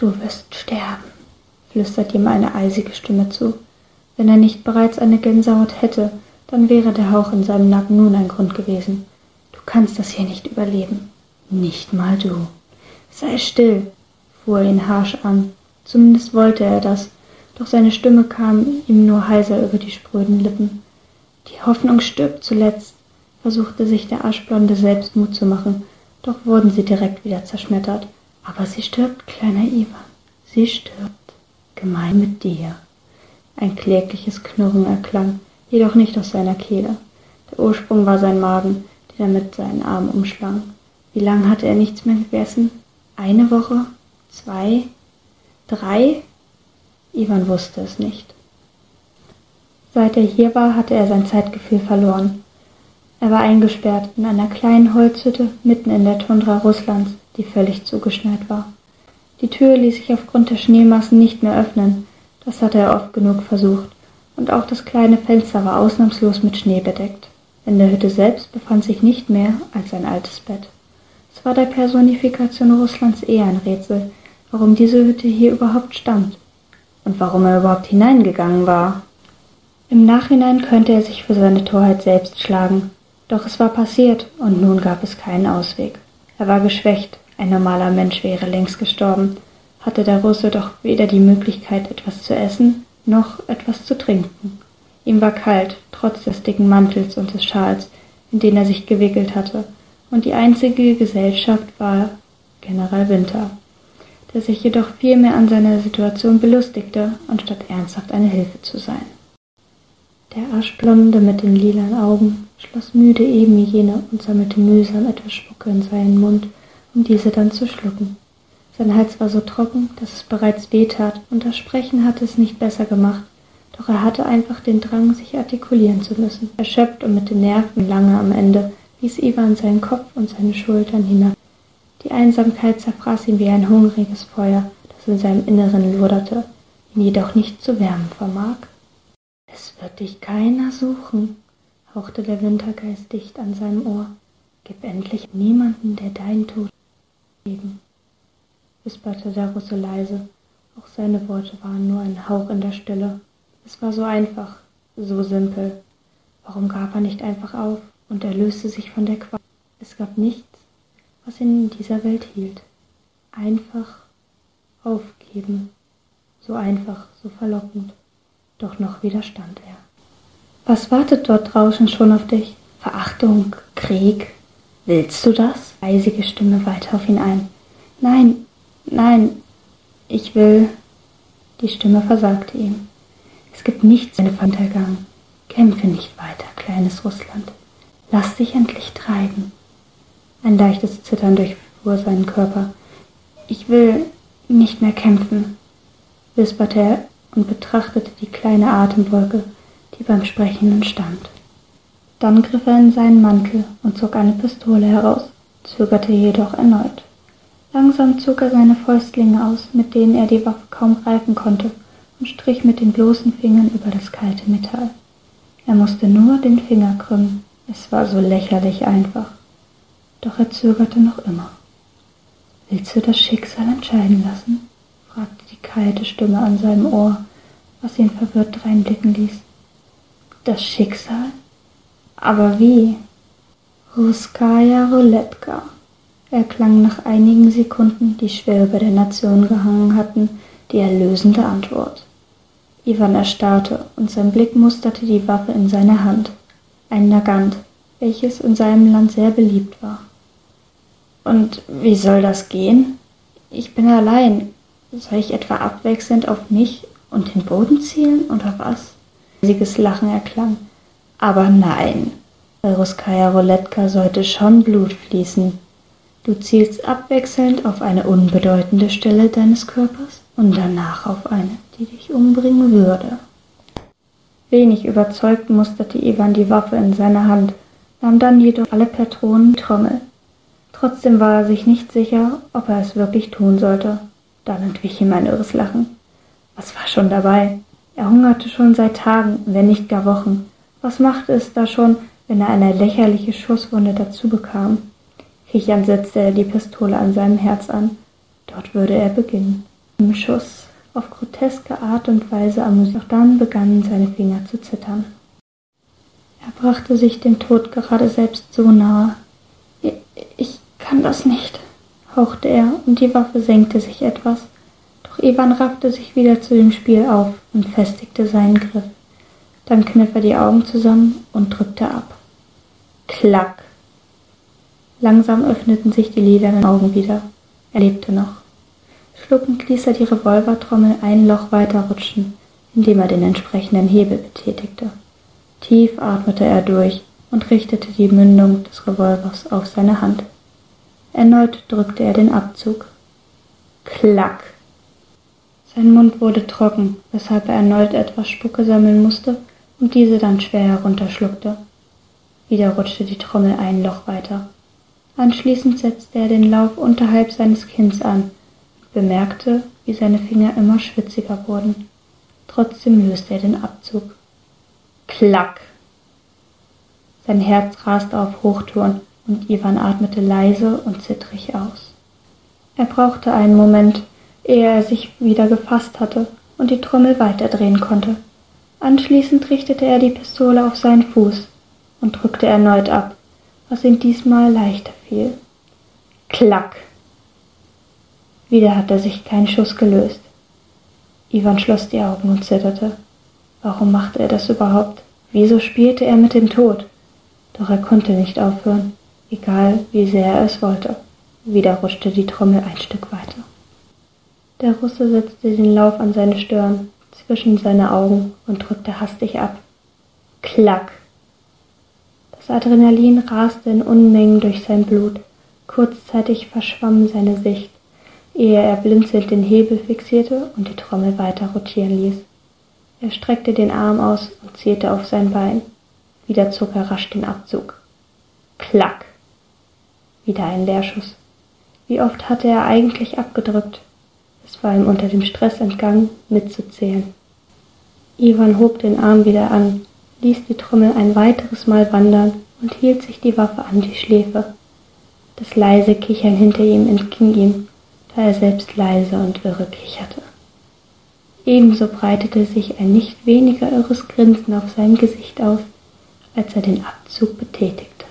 »Du wirst sterben«, flüstert ihm eine eisige Stimme zu. Wenn er nicht bereits eine Gänsehaut hätte, dann wäre der Hauch in seinem Nacken nun ein Grund gewesen. »Du kannst das hier nicht überleben. Nicht mal du.« »Sei still«, fuhr er ihn harsch an. Zumindest wollte er das, doch seine Stimme kam ihm nur heiser über die spröden Lippen. »Die Hoffnung stirbt zuletzt«, versuchte sich der Aschblonde selbst Mut zu machen, doch wurden sie direkt wieder zerschmettert. »Aber sie stirbt, kleiner Iwan, sie stirbt. Gemein mit dir.« Ein klägliches Knurren erklang, jedoch nicht aus seiner Kehle. Der Ursprung war sein Magen, den er mit seinen Armen umschlang. Wie lange hatte er nichts mehr gegessen? 1 Woche? 2? 3? Iwan wusste es nicht. Seit er hier war, hatte er sein Zeitgefühl verloren. Er war eingesperrt in einer kleinen Holzhütte mitten in der Tundra Russlands, die völlig zugeschneit war. Die Tür ließ sich aufgrund der Schneemassen nicht mehr öffnen, das hatte er oft genug versucht, und auch das kleine Fenster war ausnahmslos mit Schnee bedeckt. In der Hütte selbst befand sich nicht mehr als ein altes Bett. Es war der Personifikation Russlands eher ein Rätsel, warum diese Hütte hier überhaupt stand und warum er überhaupt hineingegangen war. Im Nachhinein könnte er sich für seine Torheit selbst schlagen, doch es war passiert und nun gab es keinen Ausweg. Er war geschwächt, ein normaler Mensch wäre längst gestorben, hatte der Russe doch weder die Möglichkeit, etwas zu essen, noch etwas zu trinken. Ihm war kalt, trotz des dicken Mantels und des Schals, in den er sich gewickelt hatte, und die einzige Gesellschaft war General Winter, der sich jedoch vielmehr an seiner Situation belustigte, anstatt ernsthaft eine Hilfe zu sein. Der Aschblonde mit den lilanen Augen schloss müde eben jene und sammelte mühsam etwas Spucke in seinen Mund, um diese dann zu schlucken. Sein Hals war so trocken, dass es bereits weh tat, und das Sprechen hatte es nicht besser gemacht, doch er hatte einfach den Drang, sich artikulieren zu müssen. Erschöpft und mit den Nerven lange am Ende, ließ Iwan seinen Kopf und seine Schultern hinab. Die Einsamkeit zerfraß ihn wie ein hungriges Feuer, das in seinem Inneren loderte, ihn jedoch nicht zu wärmen vermag. »Es wird dich keiner suchen«, hauchte der Wintergeist dicht an seinem Ohr. »Gib endlich niemanden, der dein Tod geben«, wisperte der Russe leise. Auch seine Worte waren nur ein Hauch in der Stille. Es war so einfach, so simpel. Warum gab er nicht einfach auf und erlöste sich von der Qual? Es gab nichts, was ihn in dieser Welt hielt. Einfach aufgeben. So einfach, so verlockend. Doch noch widerstand er. »Was wartet dort draußen schon auf dich? Verachtung? Krieg? Willst du das?« Eisige Stimme weiter auf ihn ein. »Nein, nein, ich will...« Die Stimme versagte ihm. »Es gibt nichts in dem Untergang. Kämpfe nicht weiter, kleines Russland. Lass dich endlich treiben.« Ein leichtes Zittern durchfuhr seinen Körper. »Ich will nicht mehr kämpfen«, wisperte er und betrachtete die kleine Atemwolke, die beim Sprechen entstand. Dann griff er in seinen Mantel und zog eine Pistole heraus, zögerte jedoch erneut. Langsam zog er seine Fäustlinge aus, mit denen er die Waffe kaum greifen konnte, und strich mit den bloßen Fingern über das kalte Metall. Er musste nur den Finger krümmen, es war so lächerlich einfach. Doch er zögerte noch immer. »Willst du das Schicksal entscheiden lassen?« fragte die kalte Stimme an seinem Ohr, was ihn verwirrt dreinblicken ließ. »Das Schicksal? Aber wie?« »Russkaja Ruletka«, erklang nach einigen Sekunden, die schwer über der Nation gehangen hatten, die erlösende Antwort. Iwan erstarrte und sein Blick musterte die Waffe in seiner Hand, ein Nagant, welches in seinem Land sehr beliebt war. »Und wie soll das gehen? Ich bin allein. Soll ich etwa abwechselnd auf mich und den Boden zielen, oder was?« Ein riesiges Lachen erklang. »Aber nein, bei Russkaja Ruletka sollte schon Blut fließen. Du zielst abwechselnd auf eine unbedeutende Stelle deines Körpers und danach auf eine, die dich umbringen würde.« Wenig überzeugt musterte Iwan die Waffe in seiner Hand, nahm dann jedoch alle Patronen in die Trommel. Trotzdem war er sich nicht sicher, ob er es wirklich tun sollte. Dann entwich ihm ein irres Lachen. Was war schon dabei? Er hungerte schon seit Tagen, wenn nicht gar Wochen. Was machte es da schon, wenn er eine lächerliche Schusswunde dazu bekam? Kichernd setzte er die Pistole an seinem Herz an. Dort würde er beginnen. Im Schuss, auf groteske Art und Weise amüsiert. Doch dann begannen seine Finger zu zittern. Er brachte sich dem Tod gerade selbst so nahe. Ich kann das nicht, hauchte er, und die Waffe senkte sich etwas. Doch Iwan raffte sich wieder zu dem Spiel auf und festigte seinen Griff. Dann kniff er die Augen zusammen und drückte ab. Klack! Langsam öffneten sich die lilanen Augen wieder. Er lebte noch. Schluckend ließ er die Revolvertrommel ein Loch weiter rutschen, indem er den entsprechenden Hebel betätigte. Tief atmete er durch und richtete die Mündung des Revolvers auf seine Hand. Erneut drückte er den Abzug. Klack! Sein Mund wurde trocken, weshalb er erneut etwas Spucke sammeln musste und diese dann schwer herunterschluckte. Wieder rutschte die Trommel ein Loch weiter. Anschließend setzte er den Lauf unterhalb seines Kinns an und bemerkte, wie seine Finger immer schwitziger wurden. Trotzdem löste er den Abzug. Klack! Sein Herz raste auf Hochtouren und Iwan atmete leise und zittrig aus. Er brauchte einen Moment, ehe er sich wieder gefasst hatte und die Trommel weiterdrehen konnte. Anschließend richtete er die Pistole auf seinen Fuß und drückte erneut ab, was ihm diesmal leichter fiel. Klack! Wieder hatte sich kein Schuss gelöst. Iwan schloss die Augen und zitterte. Warum machte er das überhaupt? Wieso spielte er mit dem Tod? Doch er konnte nicht aufhören, egal wie sehr er es wollte. Wieder rutschte die Trommel ein Stück weiter. Der Russe setzte den Lauf an seine Stirn, zwischen seine Augen und drückte hastig ab. Klack! Das Adrenalin raste in Unmengen durch sein Blut. Kurzzeitig verschwamm seine Sicht, ehe er blinzelnd den Hebel fixierte und die Trommel weiter rotieren ließ. Er streckte den Arm aus und zielte auf sein Bein. Wieder zog er rasch den Abzug. Klack! Wieder ein Leerschuss. Wie oft hatte er eigentlich abgedrückt? Es war ihm unter dem Stress entgangen, mitzuzählen. Iwan hob den Arm wieder an, ließ die Trommel ein weiteres Mal wandern und hielt sich die Waffe an die Schläfe. Das leise Kichern hinter ihm entging ihm, da er selbst leise und wirre kicherte. Ebenso breitete sich ein nicht weniger irres Grinsen auf seinem Gesicht aus, als er den Abzug betätigte.